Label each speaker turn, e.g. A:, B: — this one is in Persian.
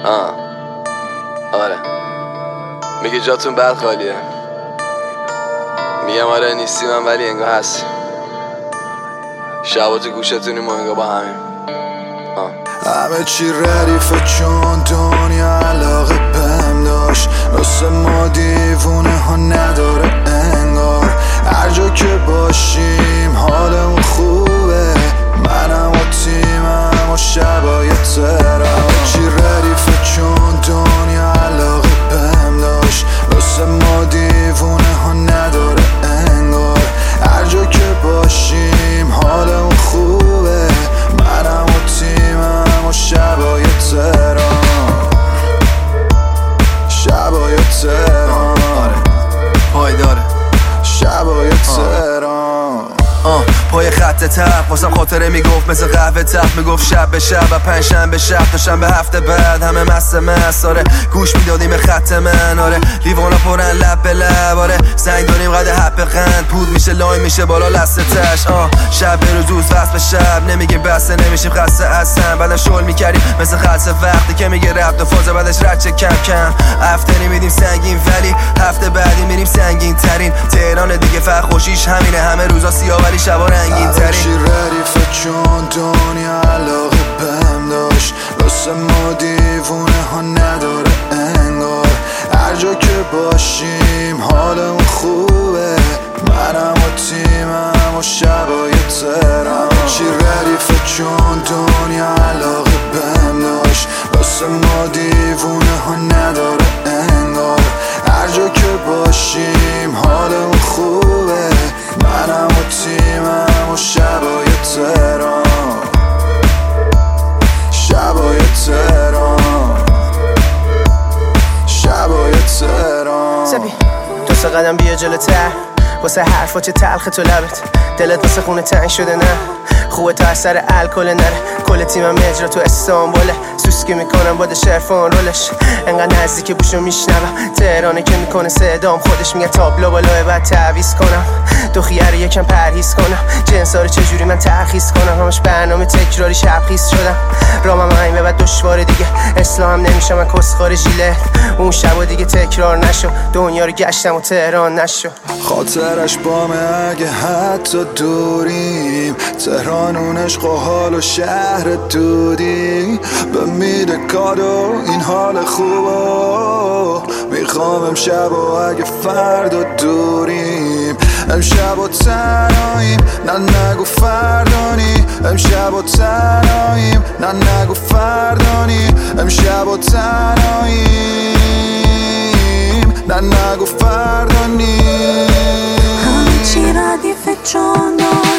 A: آره میگه جاتون بد خالیه، میگم آره نیستی من ولی انگار هستی، شبا تو گوشتونیم و انگار با همیم.
B: همه چی ردیفه چون دنیا علاقه بهم داشت، واسه ما دیوونه ها نداره انگار، هر جا که باشیم حالمون خوبه، منم و تیمم و شبای ترم. همه چی ردیفه چون دنیا علاقه بهم داشت، واسه ما دیوونه ها نداره انگار، هر جا که باشیم حالمون خوبه، منم و تیمم و شبای ترم، شبای ترم،
C: پایداره
B: شبای ترم.
C: پای خط تق واسم خاطره میگفت مثل قهوه تق، میگفت شب به شب و پنجشنبه شب تا شنبه هفته بعد همه مست آره، گوش میدادیم به خط من آره، لیوانا پرن لب به لب آره، سنگ داریم قد حب قند، پود میشه لایم میشه بالا لسته تش شب به روز وصل به شب نمیگیم بسته نمیشیم خسته اصلا، بعدم شل میکردیم مثل خلص وقتی که میگه رفت و فاز بعدش رد چه کم کم، هفته نمیدیم سنگین ولی هفته بعدی میریم سنگین ترین، تهران دیگه فقط خوشیش همینه، همه روزا سیاه ولی شبا رنگین ترین.
B: همه چی ردیفه چون دنیا علاقه بهم داشت، واسه ما دیوونه ها نداره انگار، هر جا که باشیم حالمون خوبه، منم و تیمم و شبای ترم. همه چی ردیفه چون دنیا علاقه بهم داشت، واسه ما دیوونه ها نداره انگار، هر جا که باشیم حالمون خوبه، منم و تیمم و شبای ترم، شبای ترم، شبای ترم.
D: سبی دو سه قدم بیا جلوتر، واسه حرفا چه تلخ تو لبت، دلت واسه خونه تنگ شده نه، خوبه تا اثر الکل نره، کل تیمم اجرا تو استانبوله، سوسکی میکنم با شرفان رولش، انقدر نزدیک بوشو میشنوم، تهرانه که میکنه صدام، خودش میگه تابلو بالای بعد تعویض کنم، دو خیاره یکم پرهیز کنم، جنسا رو چجوری من ترخیص کنم، همش برنامه تکراری شبخیز شدم، رامم همین به بعد دشواره دیگه، اسلام نمیشه من کسخار ژیله، اون شبا دیگه تکرار نشو، دنیا رو گشتم و تهران نشو،
B: خاطرش بامه اگه حتی دوریم، تهران اون عشق و حال و شهر دودی، به میده کادو این حال خوبو، میخوام امشب و اگه فردا دوریم، امشب و تنهاییم نه نگو فردانی، امشب و تنهاییم نه نگو فردانی، امشب و تنهاییم نه نگو فردانی.
E: همه چی ردیفه چون